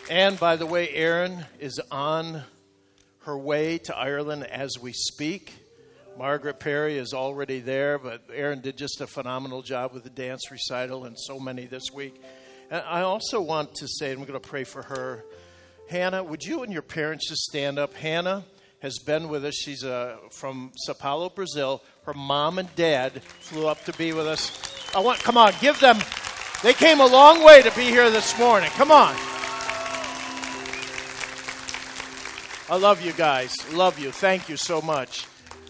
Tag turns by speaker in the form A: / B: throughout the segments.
A: And by the way, Erin is on her way to Ireland as we speak. Margaret Perry is already there, but Erin did just a phenomenal job with the dance recital and so many this week. And I also want to say, and we're going to pray for her, Hannah, would you and your parents just stand up? Hannah has been with us. She's from Sao Paulo, Brazil. Her mom and dad flew up to be with us. Come on, give them. They came a long way to be here this morning. Come on. I love you guys. Love you. Thank you so much.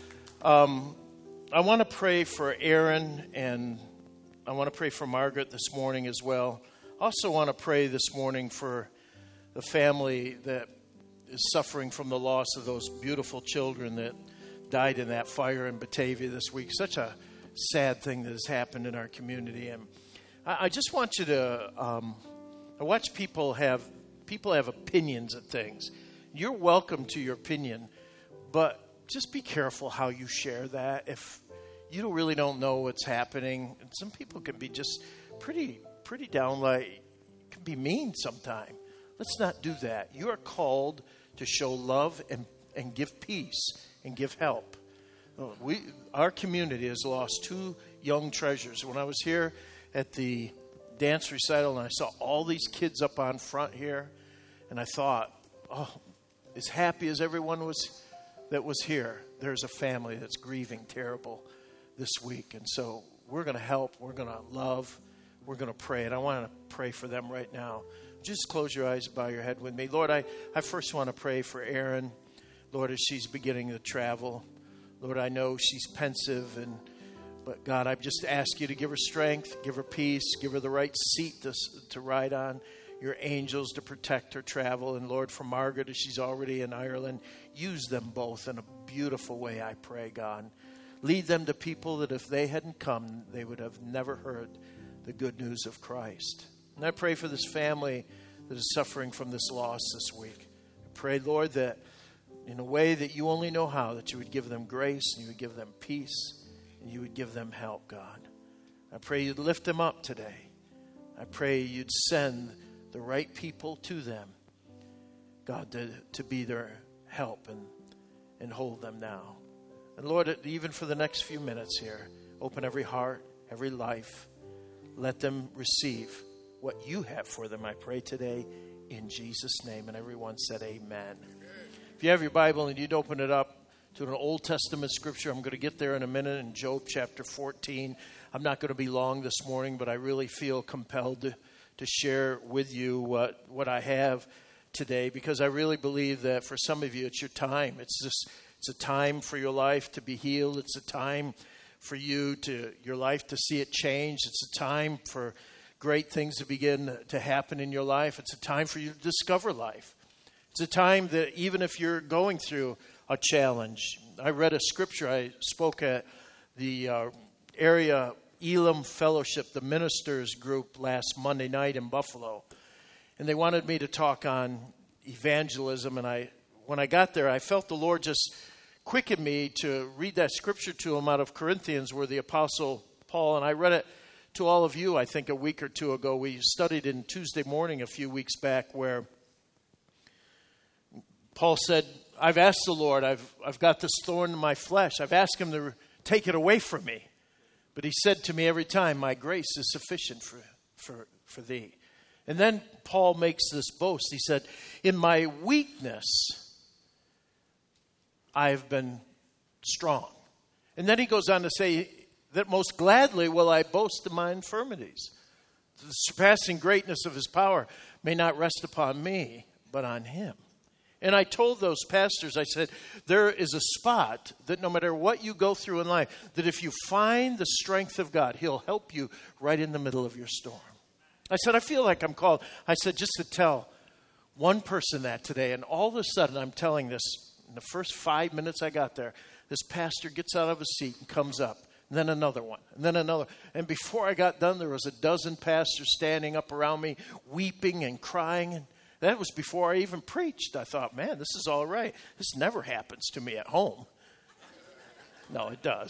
A: I want to pray for Erin, and I want to pray for Margaret this morning as well. I also want to pray this morning for the family that is suffering from the loss of those beautiful children that died in that fire in Batavia this week. Such a sad thing that has happened in our community. And I just want you to, I watch people have opinions of things. You're welcome to your opinion, but just be careful how you share that. If you really don't know what's happening, and some people can be just pretty downright, can be mean sometimes. Let's not do that. You are called to show love and give peace and give help. Our community has lost two young treasures. When I was here at the dance recital and I saw all these kids up on front here, and I thought, as happy as everyone was that was here, there's a family that's grieving terrible this week. And so we're going to help, we're going to love, we're going to pray. And I want to pray for them right now. Just close your eyes, bow your head with me. Lord, I first want to pray for Erin. Lord, as she's beginning to travel. Lord, I know she's pensive, but God, I just ask you to give her strength, give her peace, give her the right seat to ride on. Your angels to protect her travel. And Lord, for Margaret, as she's already in Ireland, use them both in a beautiful way, I pray, God. Lead them to people that if they hadn't come, they would have never heard the good news of Christ. And I pray for this family that is suffering from this loss this week. I pray, Lord, that in a way that you only know how, that you would give them grace, and you would give them peace, and you would give them help, God. I pray you'd lift them up today. I pray you'd send the right people to them, God, to be their help and hold them now. And Lord, even for the next few minutes here, open every heart, every life. Let them receive what you have for them, I pray today, in Jesus' name. And everyone said amen. If you have your Bible and you'd open it up to an Old Testament scripture, I'm going to get there in a minute in Job chapter 14. I'm not going to be long this morning, but I really feel compelled to share with you what I have today, because I really believe that for some of you, it's your time. It's a time for your life to be healed. It's a time for your life to see it change. It's a time for great things to begin to happen in your life. It's a time for you to discover life. It's a time that even if you're going through a challenge. I read a scripture. I spoke at the area Elam Fellowship, the ministers group, last Monday night in Buffalo. And they wanted me to talk on evangelism. And when I got there, I felt the Lord just quicken me to read that scripture to them out of Corinthians, where the Apostle Paul, and I read it to all of you, I think a week or two ago. We studied in Tuesday morning a few weeks back, where Paul said, I've asked the Lord, I've got this thorn in my flesh. I've asked him to take it away from me. But he said to me every time, my grace is sufficient for thee. And then Paul makes this boast. He said, in my weakness, I have been strong. And then he goes on to say that most gladly will I boast in my infirmities. The surpassing greatness of his power may not rest upon me, but on him. And I told those pastors, I said, there is a spot that no matter what you go through in life, that if you find the strength of God, he'll help you right in the middle of your storm. I said, I feel like I'm called. I said, just to tell one person that today. And all of a sudden, I'm telling this, in the first 5 minutes I got there, this pastor gets out of his seat and comes up. And then another one, and then another. And before I got done, there was a dozen pastors standing up around me, weeping and crying. And that was before I even preached. I thought, man, this is all right. This never happens to me at home. No, it does.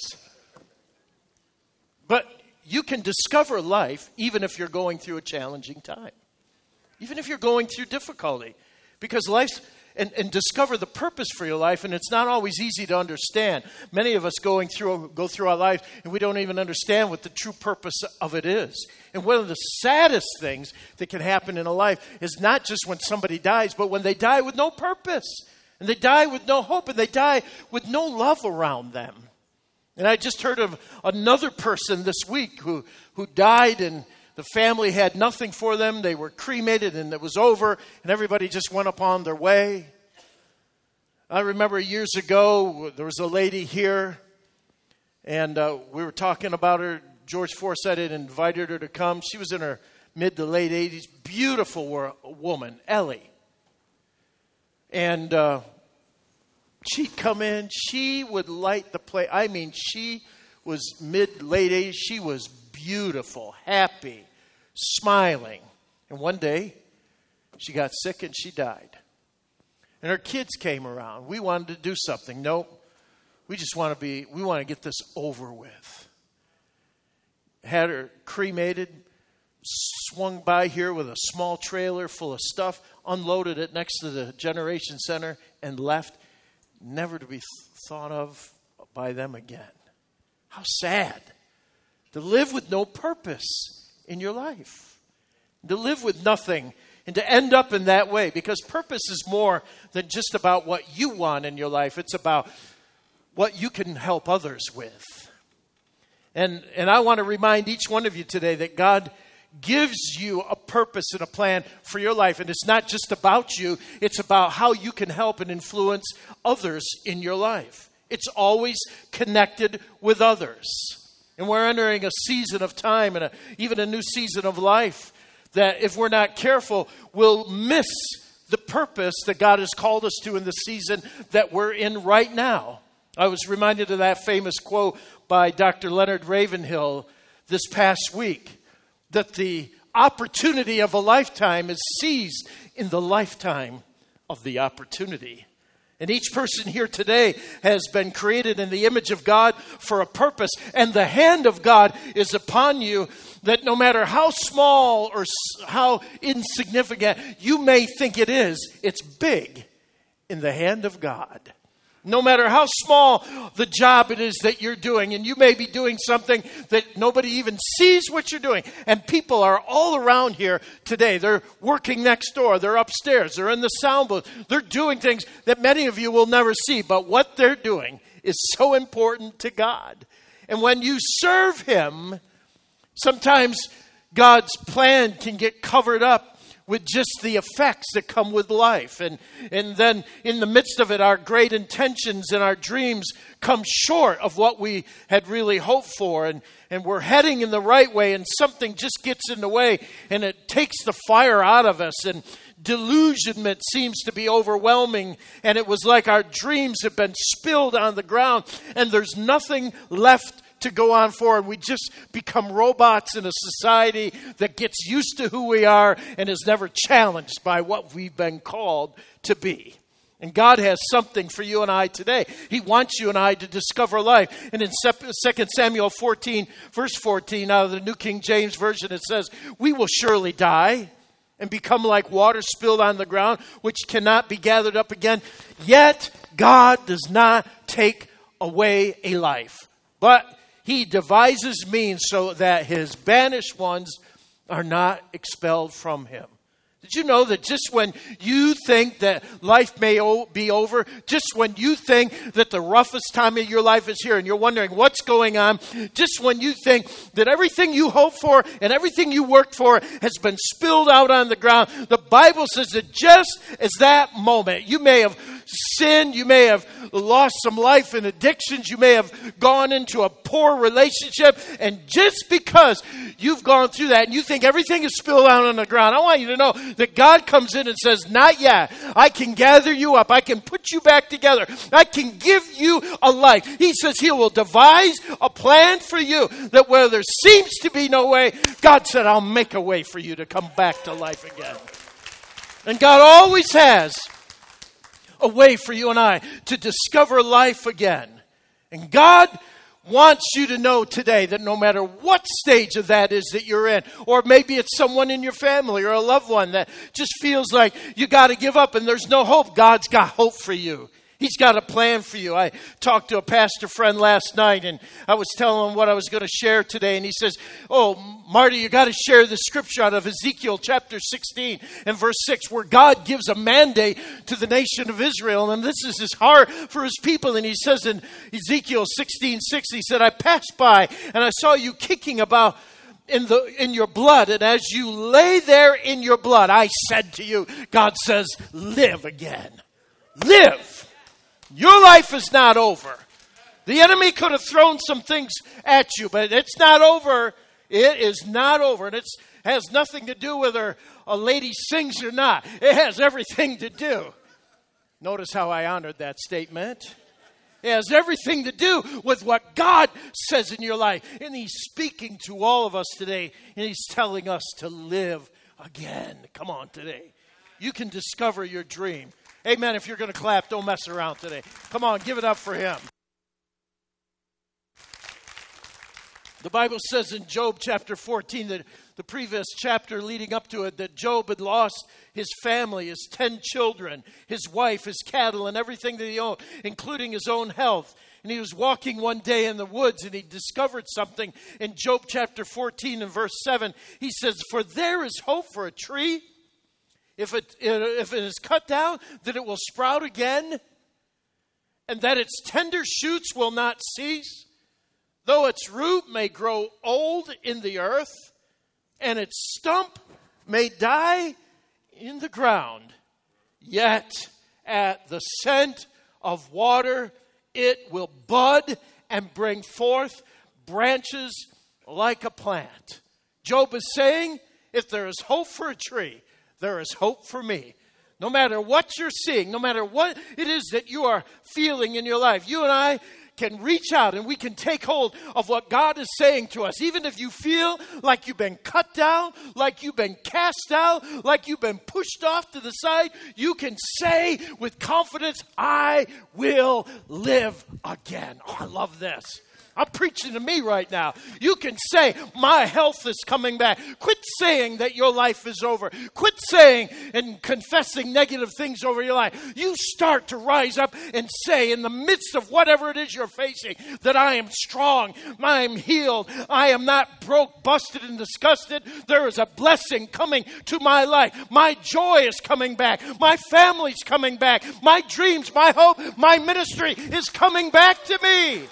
A: But you can discover life even if you're going through a challenging time. Even if you're going through difficulty. Because life's, and discover the purpose for your life, and it's not always easy to understand. Many of us go through our life, and we don't even understand what the true purpose of it is. And one of the saddest things that can happen in a life is not just when somebody dies, but when they die with no purpose, and they die with no hope, and they die with no love around them. And I just heard of another person this week who died, and the family had nothing for them. They were cremated and it was over and everybody just went upon their way. I remember years ago, there was a lady here and we were talking about her. George Forsythe had invited her to come. She was in her mid to late 80s. Beautiful woman, Ellie. And she'd come in. She would light the place. I mean, she was mid-late 80s. She was beautiful, happy, smiling. And one day, she got sick and she died. And her kids came around. We wanted to do something. Nope. We want to get this over with. Had her cremated, swung by here with a small trailer full of stuff, unloaded it next to the Generation Center, and left, never to be thought of by them again. How sad. To live with no purpose in your life. To live with nothing and to end up in that way. Because purpose is more than just about what you want in your life. It's about what you can help others with. And I want to remind each one of you today that God gives you a purpose and a plan for your life. And it's not just about you. It's about how you can help and influence others in your life. It's always connected with others. And we're entering a season of time and even a new season of life that if we're not careful, we'll miss the purpose that God has called us to in the season that we're in right now. I was reminded of that famous quote by Dr. Leonard Ravenhill this past week, that the opportunity of a lifetime is seized in the lifetime of the opportunity. And each person here today has been created in the image of God for a purpose. And the hand of God is upon you, that no matter how small or how insignificant you may think it is, it's big in the hand of God. No matter how small the job it is that you're doing, and you may be doing something that nobody even sees what you're doing. And people are all around here today. They're working next door. They're upstairs. They're in the sound booth. They're doing things that many of you will never see. But what they're doing is so important to God. And when you serve Him, sometimes God's plan can get covered up with just the effects that come with life. And then in the midst of it, our great intentions and our dreams come short of what we had really hoped for. And we're heading in the right way, and something just gets in the way, and it takes the fire out of us. And delusionment seems to be overwhelming. And it was like our dreams have been spilled on the ground, and there's nothing left to go on forward. We just become robots in a society that gets used to who we are and is never challenged by what we've been called to be. And God has something for you and I today. He wants you and I to discover life. And in 2 Samuel 14, verse 14, out of the New King James Version, it says, "We will surely die and become like water spilled on the ground, which cannot be gathered up again. Yet God does not take away a life, but He devises means so that His banished ones are not expelled from Him." Did you know that just when you think that life may be over, just when you think that the roughest time of your life is here and you're wondering what's going on, just when you think that everything you hoped for and everything you worked for has been spilled out on the ground, the Bible says that just as that moment, you may have sinned, you may have lost some life in addictions, you may have gone into a poor relationship, and just because you've gone through that and you think everything is spilled out on the ground, I want you to know that God comes in and says, not yet. I can gather you up. I can put you back together. I can give you a life. He says He will devise a plan for you that where there seems to be no way, God said, I'll make a way for you to come back to life again. And God always has a way for you and I to discover life again. And God wants you to know today that no matter what stage of that is that you're in, or maybe it's someone in your family or a loved one that just feels like you got to give up and there's no hope, God's got hope for you. He's got a plan for you. I talked to a pastor friend last night, and I was telling him what I was going to share today. And he says, "Oh, Marty, you got to share the scripture out of Ezekiel chapter 16 and verse 6, where God gives a mandate to the nation of Israel. And this is his heart for his people." And he says in Ezekiel 16:6, he said, "I passed by and I saw you kicking about in your blood. And as you lay there in your blood, I said to you," God says, "live again. Live. Your life is not over." The enemy could have thrown some things at you, but it's not over. It is not over. And it has nothing to do whether a lady sings or not. It has everything to do. Notice how I honored that statement. It has everything to do with what God says in your life. And he's speaking to all of us today, and he's telling us to live again. Come on today. You can discover your dream. Amen. If you're going to clap, don't mess around today. Come on, give it up for him. The Bible says in Job chapter 14, that the previous chapter leading up to it, that Job had lost his family, his 10 children, his wife, his cattle, and everything that he owned, including his own health. And he was walking one day in the woods, and he discovered something in Job chapter 14 and verse 7. He says, "For there is hope for a tree. If it is cut down, that it will sprout again, and that its tender shoots will not cease. Though its root may grow old in the earth, and its stump may die in the ground, yet at the scent of water it will bud and bring forth branches like a plant." Job is saying, if there is hope for a tree, there is hope for me. No matter what you're seeing, no matter what it is that you are feeling in your life, you and I can reach out and we can take hold of what God is saying to us. Even if you feel like you've been cut down, like you've been cast out, like you've been pushed off to the side, you can say with confidence, "I will live again." Oh, I love this. I'm preaching to me right now. You can say, "My health is coming back." Quit saying that your life is over. Quit saying and confessing negative things over your life. You start to rise up and say, in the midst of whatever it is you're facing, that I am strong, I am healed, I am not broke, busted, and disgusted. There is a blessing coming to my life. My joy is coming back. My family's coming back. My dreams, my hope, my ministry is coming back to me.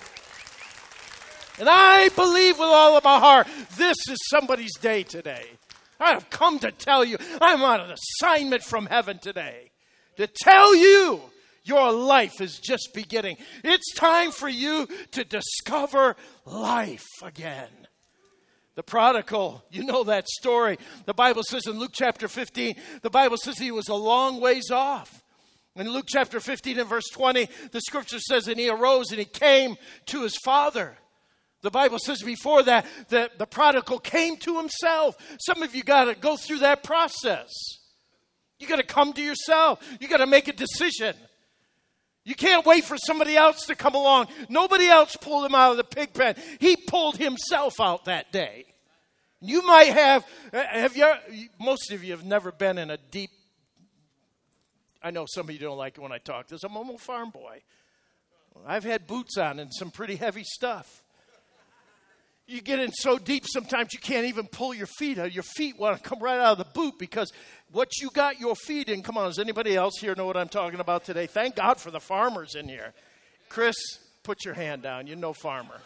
A: And I believe with all of my heart, this is somebody's day today. I have come to tell you, I'm on an assignment from heaven today to tell you your life is just beginning. It's time for you to discover life again. The prodigal, you know that story. The Bible says in Luke chapter 15, the Bible says he was a long ways off. In Luke chapter 15 and verse 20, the scripture says, "And he arose and he came to his father." The Bible says before that the prodigal came to himself. Some of you got to go through that process. You got to come to yourself. You got to make a decision. You can't wait for somebody else to come along. Nobody else pulled him out of the pig pen. He pulled himself out that day. You might most of you have never been in a deep, I know some of you don't like it when I talk this. I'm a farm boy. I've had boots on and some pretty heavy stuff. You get in so deep sometimes you can't even pull your feet out. Your feet want to come right out of the boot because what you got your feet in. Come on, does anybody else here know what I'm talking about today? Thank God for the farmers in here. Chris, put your hand down. You're no farmer.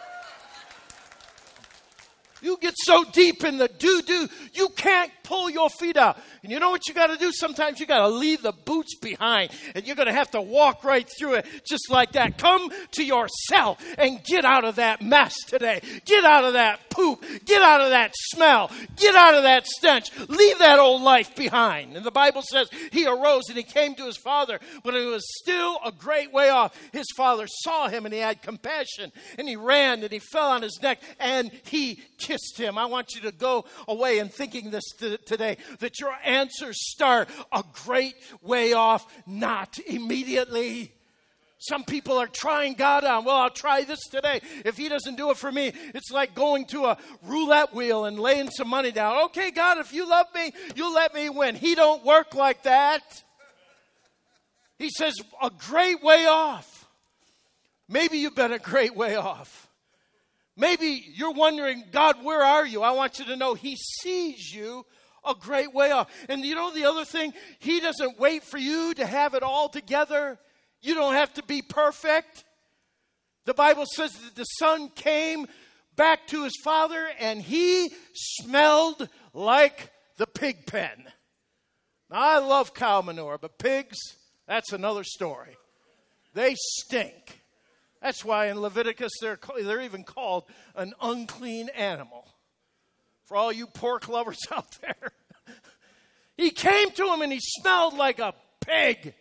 A: You get so deep in the doo-doo, you can't pull your feet out. And you know what you got to do? Sometimes you got to leave the boots behind. And you're going to have to walk right through it just like that. Come to yourself and get out of that mess today. Get out of that poop. Get out of that smell. Get out of that stench. Leave that old life behind. And the Bible says he arose and he came to his father. When he was still a great way off, his father saw him and he had compassion. And he ran and he fell on his neck and he kissed him. I want you to go away and thinking this today, that your answers start a great way off, not immediately. Some people are trying God on. Well, I'll try this today. If he doesn't do it for me, it's like going to a roulette wheel and laying some money down. Okay, God, if you love me, you'll let me win. He don't work like that. He says, a great way off. Maybe you've been a great way off. Maybe you're wondering, God, where are you? I want you to know he sees you a great way off. And you know the other thing? He doesn't wait for you to have it all together. You don't have to be perfect. The Bible says that the son came back to his father and he smelled like the pig pen. Now, I love cow manure, but pigs, that's another story. They stink. That's why in Leviticus they're even called an unclean animal. For all you pork lovers out there. He came to him and he smelled like a pig.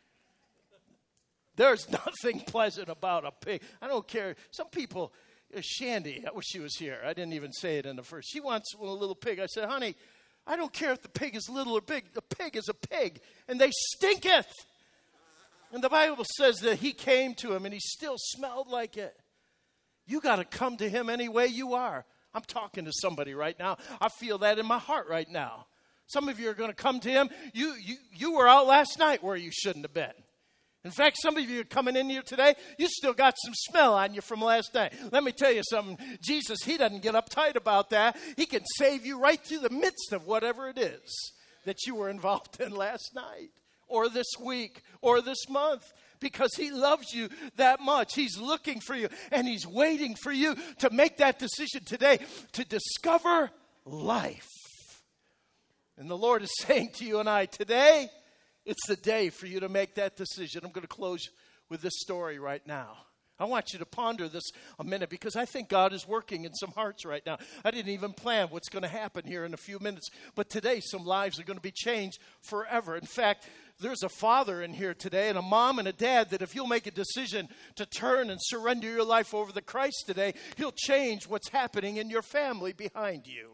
A: There's nothing pleasant about a pig. I don't care. Some people, Shandy, I wish she was here. I didn't even say it in the first. She wants a little pig. I said, honey, I don't care if the pig is little or big. The pig is a pig, and they stinketh. And the Bible says that he came to him, and he still smelled like it. You got to come to him any way you are. I'm talking to somebody right now. I feel that in my heart right now. Some of you are going to come to him. You were out last night where you shouldn't have been. In fact, some of you are coming in here today, you still got some smell on you from last night. Let me tell you something. Jesus, he doesn't get uptight about that. He can save you right through the midst of whatever it is that you were involved in last night or this week or this month, because he loves you that much. He's looking for you, and he's waiting for you to make that decision today to discover life. And the Lord is saying to you and I today, it's the day for you to make that decision. I'm going to close with this story right now. I want you to ponder this a minute, because I think God is working in some hearts right now. I didn't even plan what's going to happen here in a few minutes. But today, some lives are going to be changed forever. In fact, there's a father in here today and a mom and a dad that if you'll make a decision to turn and surrender your life over to Christ today, he'll change what's happening in your family behind you.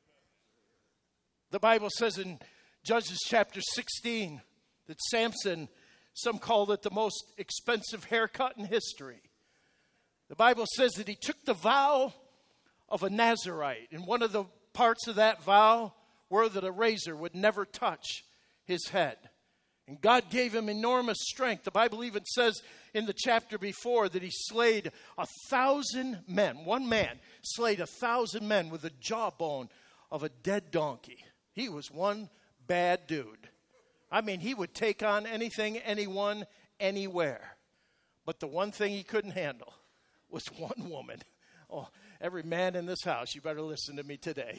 A: The Bible says in Judges chapter 16 that Samson, some called it the most expensive haircut in history. The Bible says that he took the vow of a Nazirite. And one of the parts of that vow were that a razor would never touch his head. And God gave him enormous strength. The Bible even says in the chapter before that he slayed 1,000 men. One man slayed 1,000 men with the jawbone of a dead donkey. He was one bad dude. I mean, he would take on anything, anyone, anywhere. But the one thing he couldn't handle was one woman. Oh, every man in this house, you better listen to me today.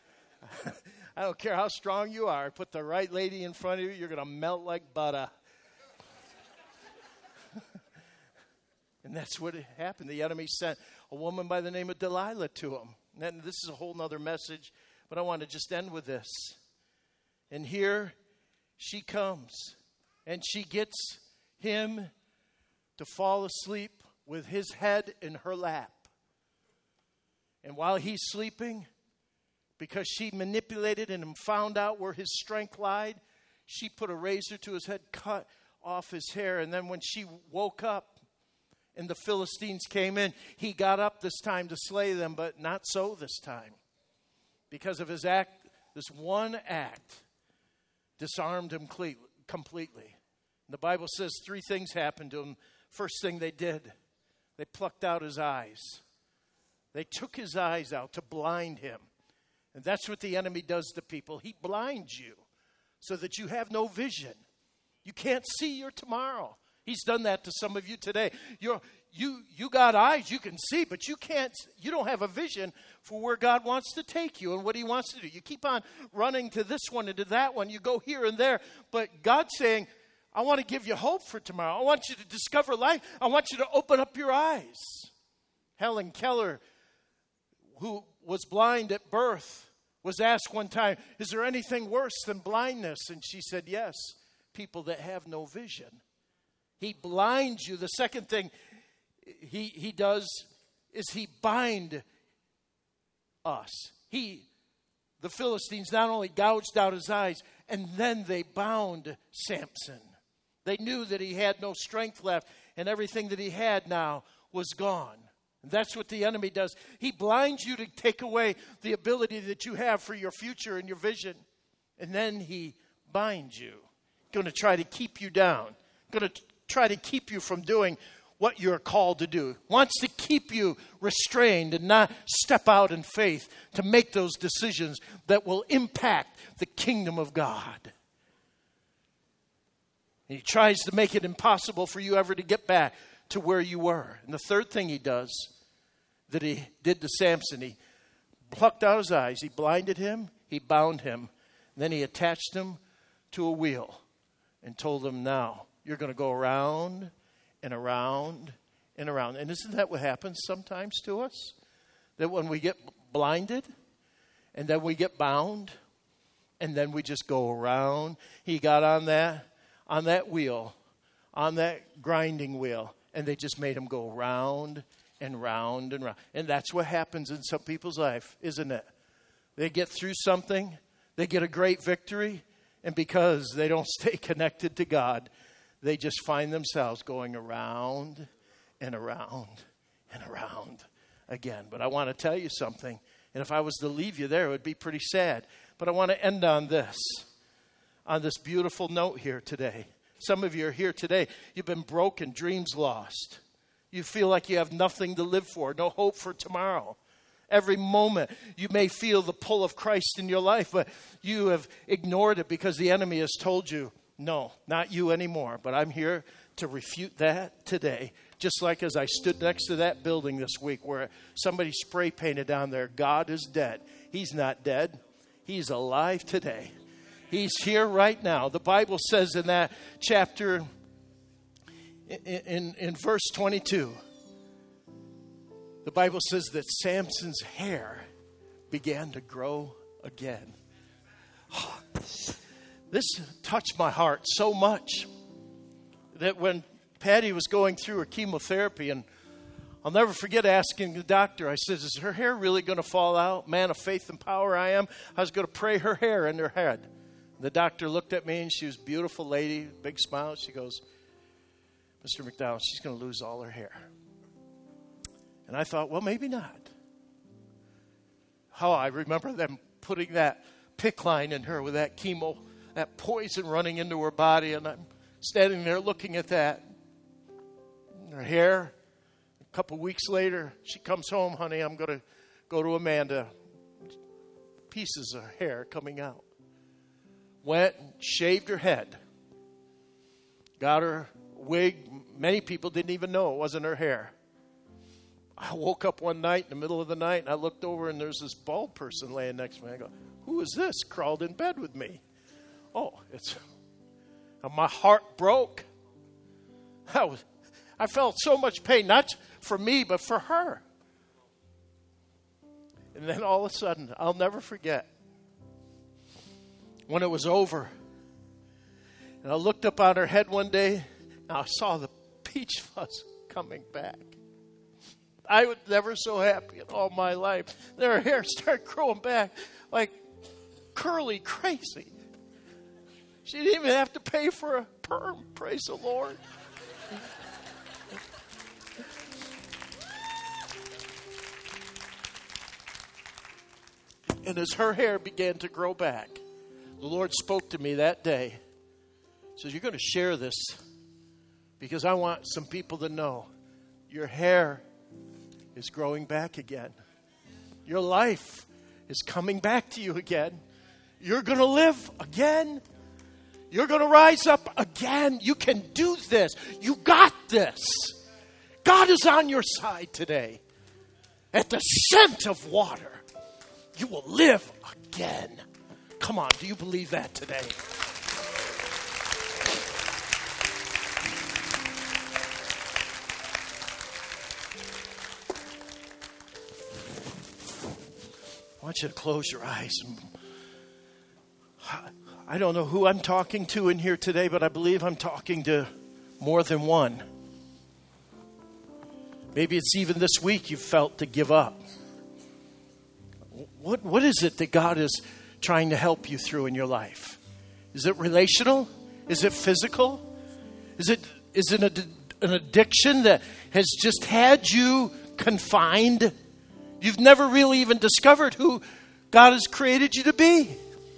A: I don't care how strong you are. Put the right lady in front of you, you're going to melt like butter. And that's what happened. The enemy sent a woman by the name of Delilah to him. And this is a whole nother message, but I want to just end with this. And here she comes, and she gets him to fall asleep with his head in her lap. And while he's sleeping, because she manipulated and found out where his strength lied, she put a razor to his head, cut off his hair. And then when she woke up and the Philistines came in, he got up this time to slay them, but not so this time. Because of his act, this one act disarmed him completely. And the Bible says 3 things happened to him. First thing they did, they plucked out his eyes. They took his eyes out to blind him. And that's what the enemy does to people. He blinds you so that you have no vision. You can't see your tomorrow. He's done that to some of you today. You got eyes, you can see, but you don't have a vision for where God wants to take you and what he wants to do. You keep on running to this one and to that one. You go here and there. But God's saying, I want to give you hope for tomorrow. I want you to discover life. I want you to open up your eyes. Helen Keller, who was blind at birth, was asked one time, is there anything worse than blindness? And she said, yes, people that have no vision. He blinds you. The second thing he does is he bind us. The Philistines not only gouged out his eyes, and then they bound Samson. They knew that he had no strength left. and everything that he had now was gone. And that's what the enemy does. He blinds you to take away the ability that you have for your future and your vision. And then he binds you. Going to try to keep you down. Going to try to keep you from doing what you're called to do. Wants to keep you restrained and not step out in faith to make those decisions that will impact the kingdom of God. And he tries to make it impossible for you ever to get back to where you were. And the third thing he does that he did to Samson, he plucked out his eyes, he blinded him, he bound him, and then he attached him to a wheel and told him, now you're going to go around and around and around. And isn't that what happens sometimes to us? That when we get blinded and then we get bound and then we just go around. He got on that wheel, on that grinding wheel, and they just made him go round and round and round. And that's what happens in some people's life, isn't it? They get through something, they get a great victory, and because they don't stay connected to God, they just find themselves going around and around and around again. But I want to tell you something, and if I was to leave you there, it would be pretty sad. But I want to end on this beautiful note here today. Some of you are here today. You've been broken, dreams lost. You feel like you have nothing to live for, no hope for tomorrow. Every moment you may feel the pull of Christ in your life, but you have ignored it because the enemy has told you, no, not you anymore. But I'm here to refute that today. Just like as I stood next to that building this week where somebody spray painted down there, God is dead. He's not dead. He's alive today. He's here right now. The Bible says in that chapter, in verse 22, the Bible says that Samson's hair began to grow again. Oh, this touched my heart so much that when Patty was going through her chemotherapy, and I'll never forget asking the doctor, I said, is her hair really going to fall out? Man of faith and power I am. I was going to pray her hair in her head. The doctor looked at me, and she was a beautiful lady, big smile. She goes, Mr. McDowell, she's going to lose all her hair. And I thought, well, maybe not. How I remember them putting that PICC line in her with that chemo, that poison running into her body, and I'm standing there looking at that. Her hair. A couple weeks later, she comes home, honey, I'm going to go to Amanda. Pieces of hair coming out. Went and shaved her head. Got her wig. Many people didn't even know it wasn't her hair. I woke up one night in the middle of the night, and I looked over, and there's this bald person laying next to me. I go, who is this? Crawled in bed with me. Oh, my heart broke. I felt so much pain, not for me, but for her. And then all of a sudden, I'll never forget, when it was over, and I looked up on her head one day, and I saw the peach fuzz coming back. I was never so happy in all my life. Then her hair started growing back like curly crazy. She didn't even have to pay for a perm, praise the Lord. And as her hair began to grow back, the Lord spoke to me that day. He says, you're going to share this because I want some people to know your hair is growing back again. Your life is coming back to you again. You're going to live again. You're going to rise up again. You can do this. You got this. God is on your side today. At the scent of water, you will live again. Come on, do you believe that today? I want you to close your eyes. I don't know who I'm talking to in here today, but I believe I'm talking to more than one. Maybe it's even this week you've felt to give up. What is it that God is trying to help you through in your life? Is it relational? Is it physical? Is it an addiction that has just had you confined. You've never really even discovered who God has created you to be.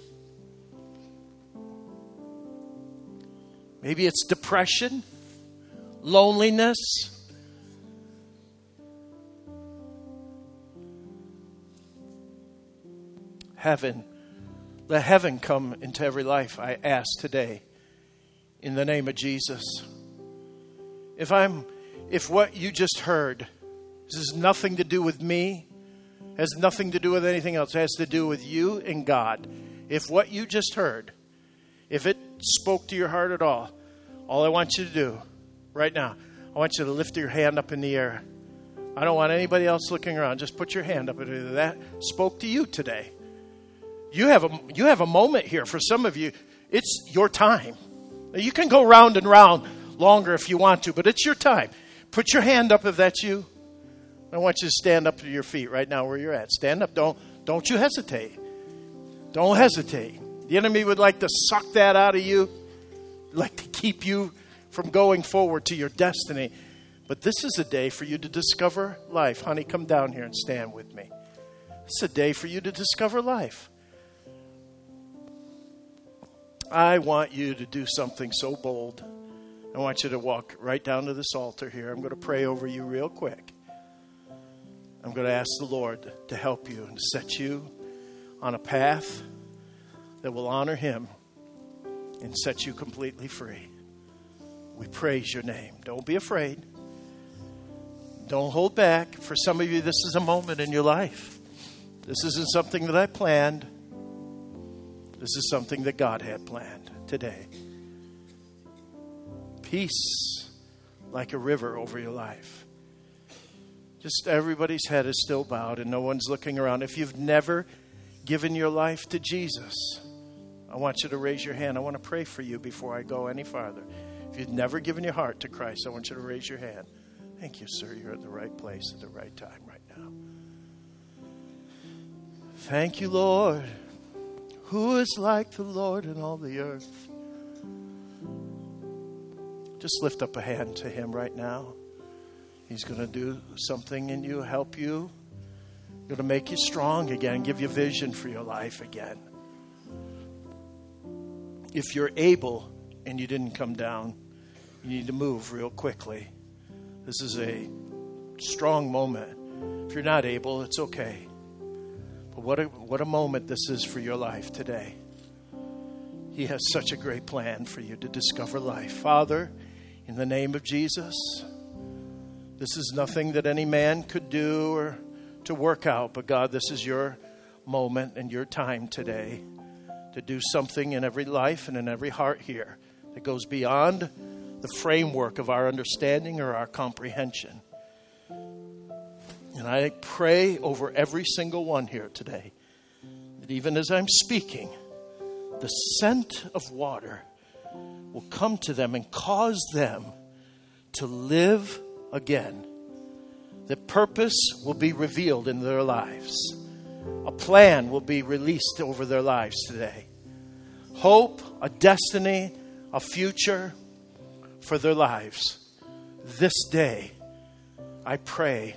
A: Maybe it's depression, loneliness. Heaven. Let heaven come into every life, I ask today, in the name of Jesus. If what you just heard, this has nothing to do with me, has nothing to do with anything else, it has to do with you and God. If what you just heard, if it spoke to your heart at all I want you to do right now, I want you to lift your hand up in the air. I don't want anybody else looking around. Just put your hand up. If that spoke to you today. You have a moment here. For some of you, it's your time. You can go round and round longer if you want to, but it's your time. Put your hand up if that's you. I want you to stand up to your feet right now where you're at. Stand up. Don't you hesitate. Don't hesitate. The enemy would like to suck that out of you, like to keep you from going forward to your destiny. But this is a day for you to discover life. Honey, come down here and stand with me. It's a day for you to discover life. I want you to do something so bold. I want you to walk right down to this altar here. I'm going to pray over you real quick. I'm going to ask the Lord to help you and to set you on a path that will honor Him and set you completely free. We praise your name. Don't be afraid. Don't hold back. For some of you, this is a moment in your life. This isn't something that I planned. This is something that God had planned today. Peace like a river over your life. Just everybody's head is still bowed and no one's looking around. If you've never given your life to Jesus, I want you to raise your hand. I want to pray for you before I go any farther. If you've never given your heart to Christ, I want you to raise your hand. Thank you, sir. You're at the right place at the right time right now. Thank you, Lord. Who is like the Lord in all the earth? Just lift up a hand to Him right now. He's going to do something in you, help you. Going to make you strong again, give you vision for your life again. If you're able and you didn't come down, you need to move real quickly. This is a strong moment. If you're not able, it's okay. But what a moment this is for your life today. He has such a great plan for you to discover life. Father, in the name of Jesus, this is nothing that any man could do or to work out. But God, this is your moment and your time today to do something in every life and in every heart here that goes beyond the framework of our understanding or our comprehension. And I pray over every single one here today that even as I'm speaking, the scent of water will come to them and cause them to live again. That purpose will be revealed in their lives. A plan will be released over their lives today. Hope, a destiny, a future for their lives. This day, I pray.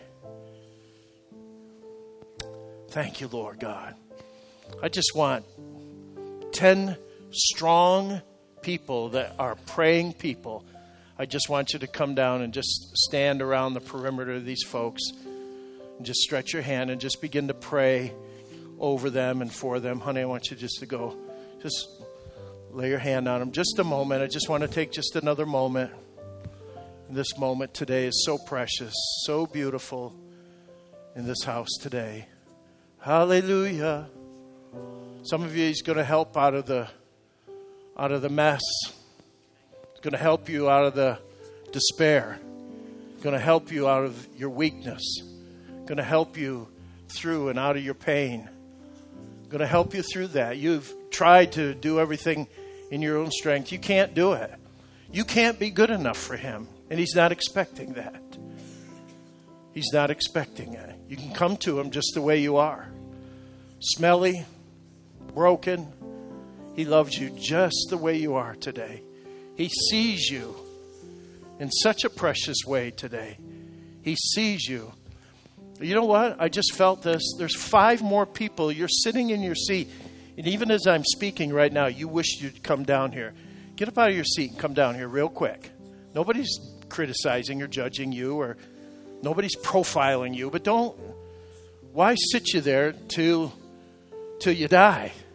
A: Thank you, Lord God. I just want 10 strong people that are praying people. I just want you to come down and just stand around the perimeter of these folks and just stretch your hand and just begin to pray over them and for them. Honey, I want you just to go. Just lay your hand on them. Just a moment. I just want to take just another moment. This moment today is so precious, so beautiful in this house today. Hallelujah. Some of you, He's going to help out of the mess. He's going to help you out of the despair. He's going to help you out of your weakness. He's going to help you through and out of your pain. He's going to help you through that. You've tried to do everything in your own strength. You can't do it. You can't be good enough for Him. And He's not expecting that. He's not expecting it. You can come to Him just the way you are. Smelly, broken. He loves you just the way you are today. He sees you. in such a precious way today. He sees you. You know what? I just felt this. There's 5 more people. You're sitting in your seat. And even as I'm speaking right now, you wish you'd come down here. Get up out of your seat and come down here real quick. Nobody's criticizing or judging you, or nobody's profiling you. But why sit you there till you die?